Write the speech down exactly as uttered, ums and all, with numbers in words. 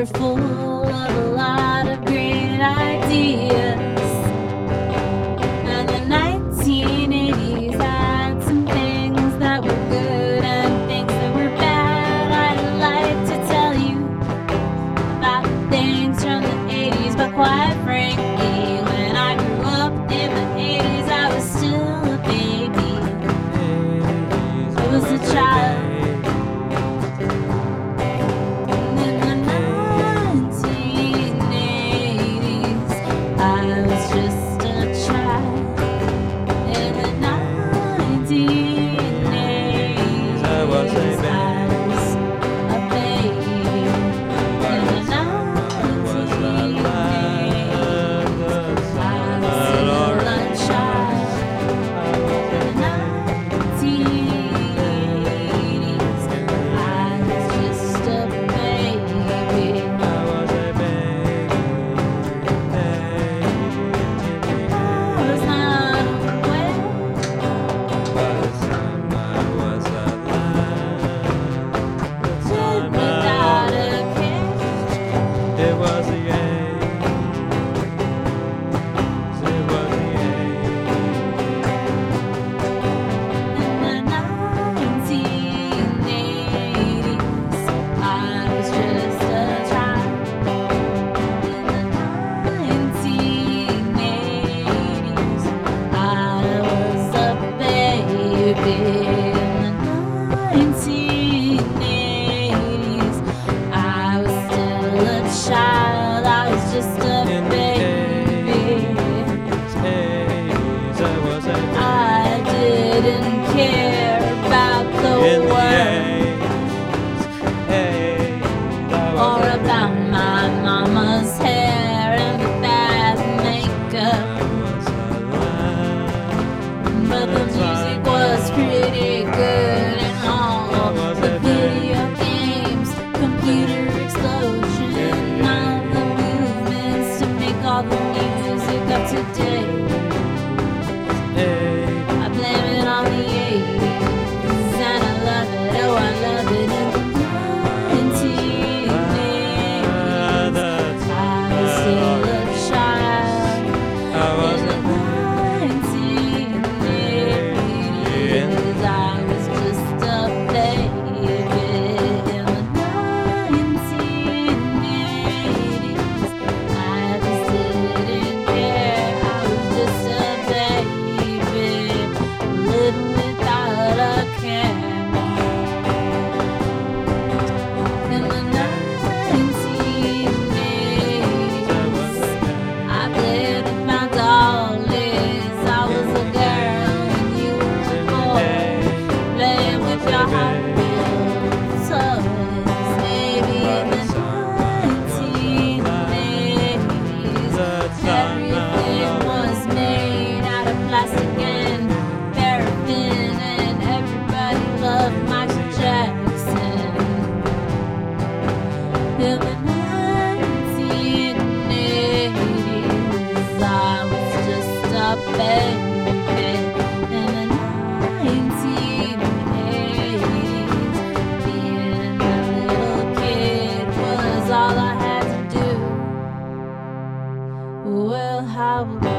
were full of a lot of great ideas. And the nineteen eighties had some things that were good and things that were bad. I'd like to tell you about things from the eighties, but quite frankly, when I grew up in the eighties, I was still a baby. I was a child. It was the eighties. It was the eighties. In the nineteen eighties, I was just a child. In the nineteen eighties, I was a baby. In the nineteen eighties, I was still a child. I was just a In the baby. eighties, I was a baby. I didn't care about the In the world eighties, hey, I was or a about baby. my mama's hair and the bad makeup. I was alive. But the music was pretty good and all. The video games, computer explosion, all the movements to make all the music up to date. Hey, I blame it on the eighties, and I love it, oh I love it. In the nineteen eighties, that's I was still a child. I was In a the nineteen eighties, I was just a baby. In the nineteen eighties, I just didn't care. I was just a baby, living without a care. In the nineteen eighties, I played with my dollies. I was a girl and you were a boy, playing with your Hot Wheels toys. Maybe in the nineteen eighties, everything was made out of plastic and paraffin, and everybody loved Michael Jackson. In the nineteen eighties, I was just a baby. In the nineteen eighties, being a little kid was all I had to do. Well, how